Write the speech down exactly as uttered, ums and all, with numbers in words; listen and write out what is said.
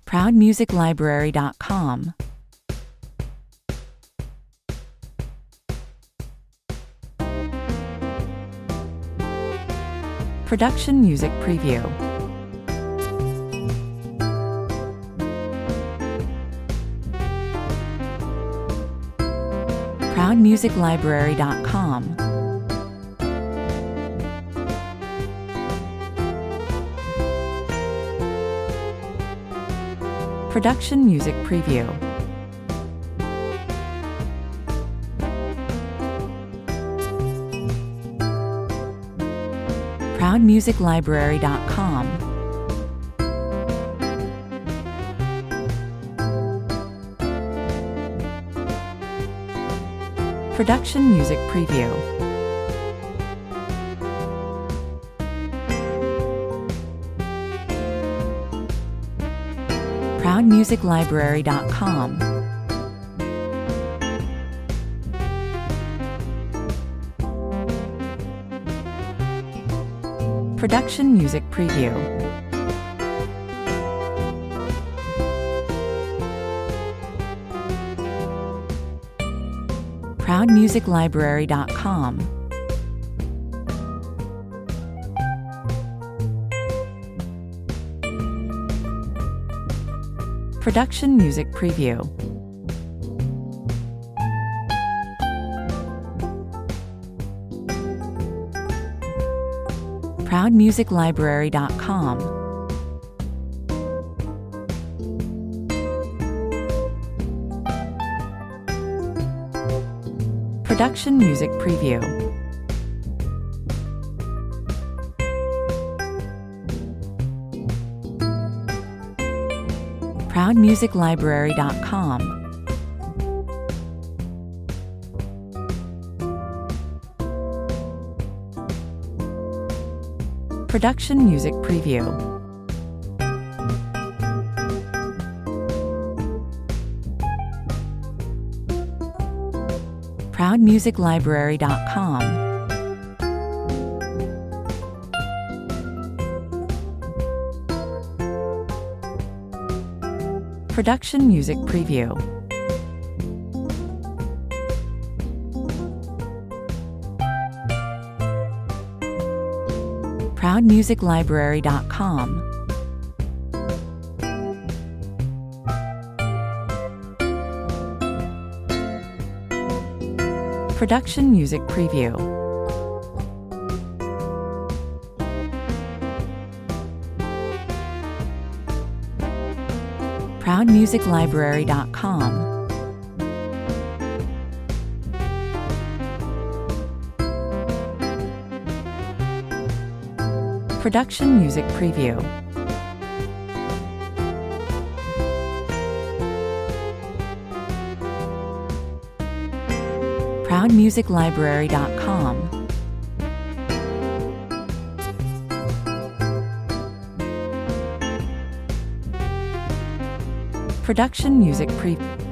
proud music library dot com. Production Music Preview. proud music library dot com. Production Music Preview. proud music library dot com. Production Music Preview. proud music library dot com. Production Music Preview. proud music library dot com. Production Music Preview. proud music library dot com. Production Music Preview. proud music library dot com. Production Music Preview. proud music library dot com. Production Music Preview. proud music library dot com. Production Music Preview. proud music library dot com. Production Music Preview. proud music library dot com. Production Music Preview.